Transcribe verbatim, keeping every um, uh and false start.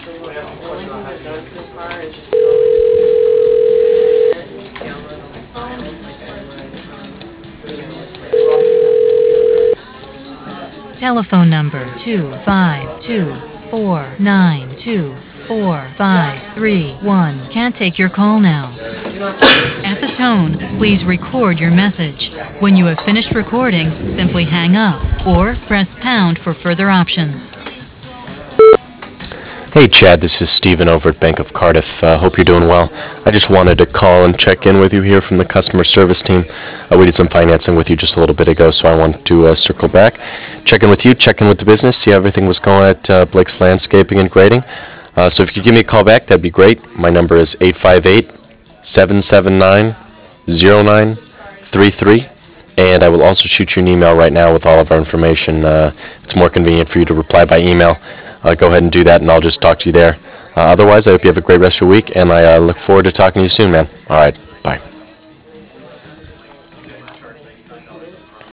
The only thing I've done so far is just go into um, and download all the files like I would, um, you know, with my Telephone number two five two four nine two four five three one. Can't take your call now. At the tone, please record your message. When you have finished recording, simply hang up or press pound for further options. Hey Chad, this is Steven over at Bank of Cardiff. Uh, hope you're doing well. I just wanted to call and check in with you here from the customer service team. Uh, we did some financing with you just a little bit ago, so I wanted to uh, circle back, check in with you, check in with the business, see how everything was going at uh, Blake's Landscaping and Grading. Uh, so if you could give me a call back, that'd be great. My number is eight five eight, seven seven nine, zero nine three three. And I will also shoot you an email right now with all of our information. Uh, it's more convenient for you to reply by email. Uh, go ahead and do that, and I'll just talk to you there. Uh, otherwise, I hope you have a great rest of your week, and I uh, look forward to talking to you soon, man. All right, bye.